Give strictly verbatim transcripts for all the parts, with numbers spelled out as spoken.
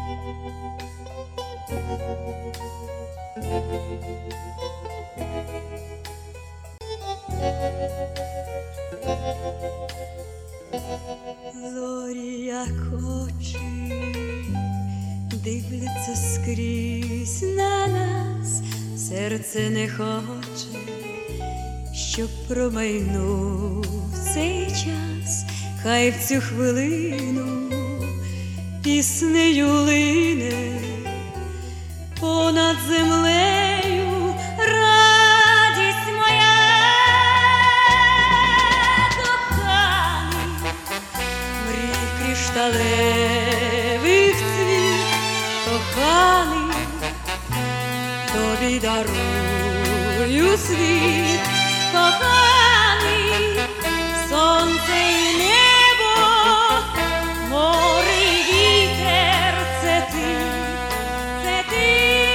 Зорі, як очі, дивляться скрізь на нас, серце не хоче, щоб промайнув цей час. Хай в цю хвилину піснею лине понад землею радість моя. Коханий, мрій кришталевих цвіт, коханий, тобі дарую світ, коханий, сонце і небо, море і вітер — це ти, це ти,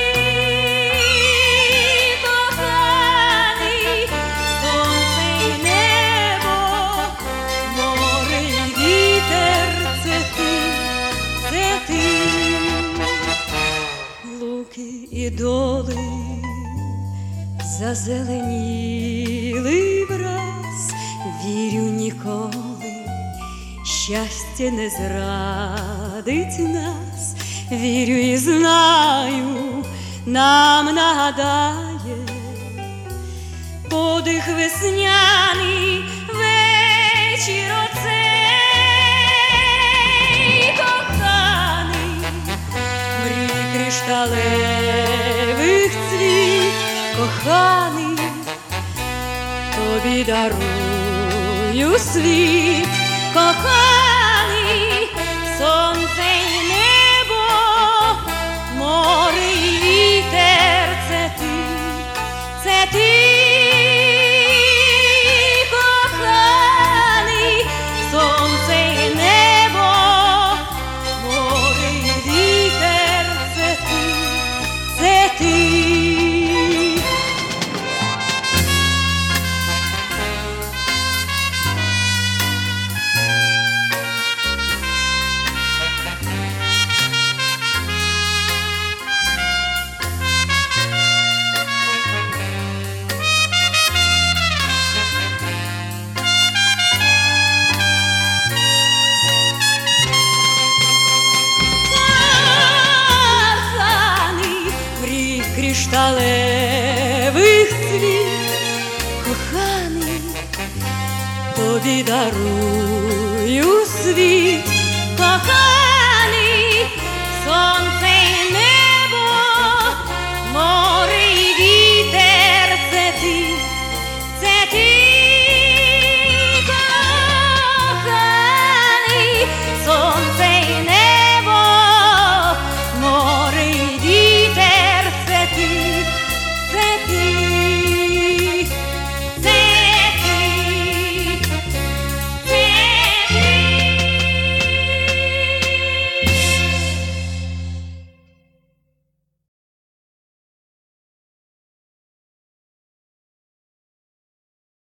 коханий, сонце і небо, море і вітер — це ти, це ти, луки і доли зазеленіли враз, вірю, ніколи щастя не зрадить нас, вірю і знаю, нам нагадає подих весняний вечір оцей. Коханий, мрій кришталевих цвіт, коханий, тобі дарую світ, коханий, сонце і небо, море і вітер — це ти, це ти, коханий, сонце і небо, море і вітер — це ти, це ти. Кришталевих цвіт, коханий, тобі дарую світ, коханий.